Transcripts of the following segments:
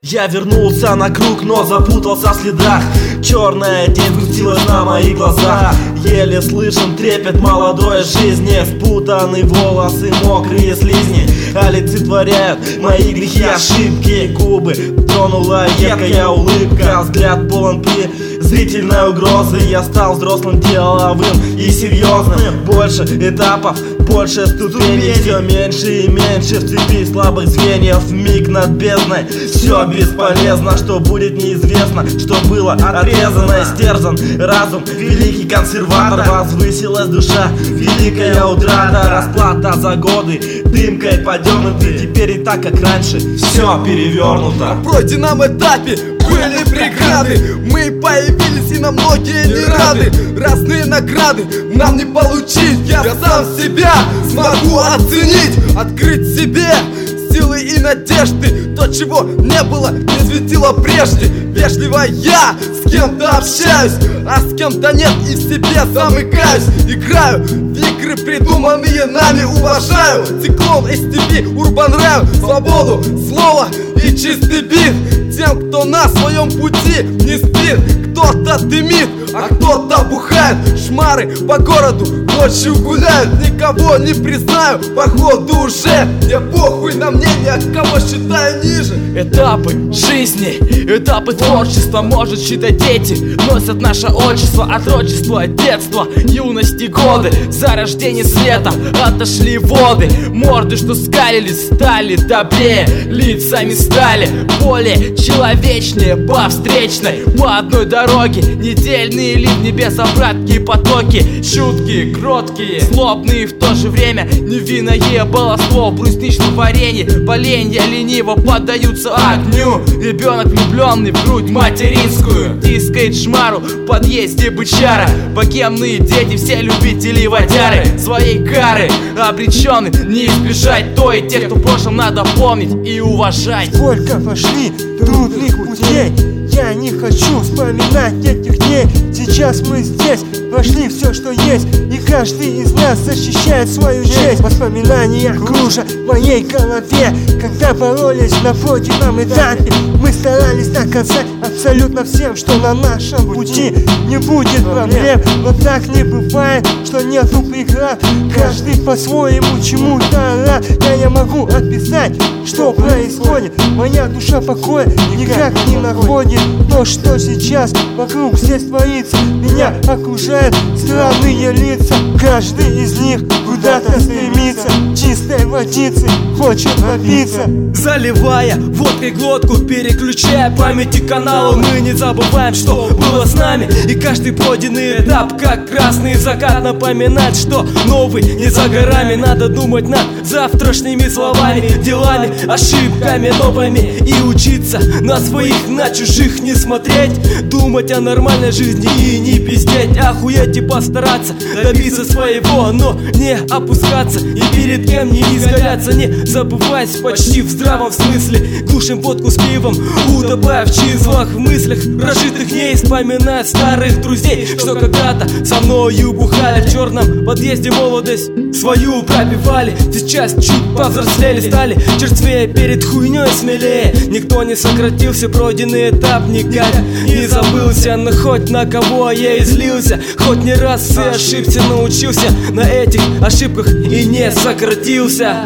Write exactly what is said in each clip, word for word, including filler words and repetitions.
Я вернулся на круг, но запутался в следах. Черная тень сгустилась на моих глазах. Еле слышен трепет молодой жизни. Впутанные волосы, мокрые слизни олицетворяют мои грехи, ошибки. Губы тронула едкая улыбка. Взгляд полон презрительной угрозы. Я стал взрослым, деловым и серьезным. Больше этапов, больше ступеней. Все меньше и меньше в цепи слабых звеньев. Миг над бездной, все бесполезно. Что будет, неизвестно. Что было отрезано, истерзан разум, великий консерватор. Возвысилась душа, великая утрата. Расплата за годы, дымкой подернуты. Теперь и так, как раньше, все перевернуто. На пройденном этапе были преграды. Мы появились и на многие не рады. Разные награды нам не получить. Я сам себя смогу оценить, открыть себе силы и надежды. То, чего не было, не светило прежде. Вежливо я с кем-то общаюсь, а с кем-то нет, и в себе замыкаюсь. Играю в игры, придуманные нами, уважаю циклон эс ти ви, урбан рэп, свободу слова и чистый бит. Тем, кто на своем пути не спит. Кто-то дымит, а кто-то бухает. Шмары по городу ночью гуляют. Никого не признаю, походу уже. Мне похуй на мнение, кого считаю ниже. Этапы жизни, этапы творчества. Может считать дети, носят наше отчество. Отрочество, детство, юности, годы. За рождение света отошли воды. Морды, что скалились, стали добрее. Лицами стали более человечнее. По встречной, по одной дороге. Недельные ливни без обратки, потоки. Чуткие, кроткие, злобные в то же время. Невинное баловство в брусничном варенье. Поленья лениво поддаются огню. Ребенок влюбленный в грудь материнскую. Тискает шмару в подъезде бычара. Богемные дети, все любители водяры. Своей кары обречены не избежать. То и тех, кто в прошлом, надо помнить и уважать. Сколько пошли трудных путей, я не хочу вспоминать этих дней. Сейчас мы здесь, прошли все, что есть, и каждый из нас защищает свою честь. Воспоминания кружат в моей голове, когда боролись на пройденном этапе. Мы старались доказать абсолютно всем, что на нашем пути не будет проблем. Но так не бывает, что нету преград. Каждый по-своему чему-то рад. Я не могу описать, что происходит. Моя душа покоя никак не находит. То, что сейчас вокруг здесь творится, меня окружают странные лица. Каждый из них куда-то стремится, чистой водицы хочет напиться. Заливая водкой глотку, переключая памяти канала, мы не забываем, что было с нами. И каждый пройденный этап, как красный закат, напоминает, что новый не за горами. Надо думать над завтрашними словами, делами, ошибками новыми. И учиться на своих, на чужих не смотреть. Думать о нормальной жизни и не пиздеть. Охуеть и постараться добиться своего, но не опускаться и перед кем не изгаляться. Не забываясь почти в здравом смысле. Глушим водку с пивом, утопая в числах, в мыслях прожитых дней. Вспоминая старых друзей, что когда-то со мною бухали в черном подъезде молодость свою пробивали. Сейчас чуть повзрослели, стали черствее, перед хуйней смелее. Никто не сократился, пройденный этап никак не забылся. Но хоть на кого я излился, хоть не раз и ошибся, научился на этих ошибках и не сократился.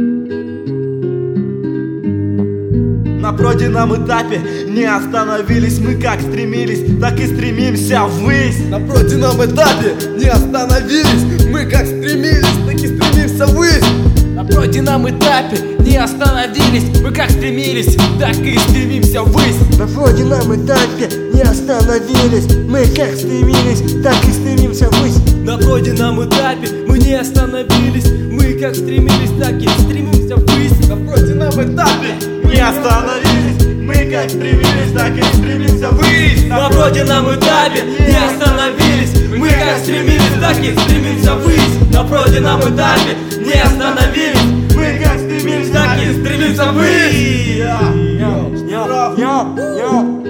На пройденном этапе не остановились. Мы как стремились, так и стремимся ввысь. На пройденном этапе не остановились. Мы как стремились, так и стремимся ввысь. На пройденном этапе не остановились. Мы как стремились, так и стремимся ввысь. На пройденном этапе не остановились. Мы как стремились, так и стремимся ввысь. На пройденном этапе мы не остановились. Мы как стремились, так и стремимся ввысь. На пройденном этапе не остановились. Мы как стремились, так и стремимся ввысь. На пройденном этапе не остановились. Мы как стремились, так и стремимся ввысь. На пройденном этапе не остановились. Мы как стремились, так и стремимся ввысь. Yo, yo, yo, yo.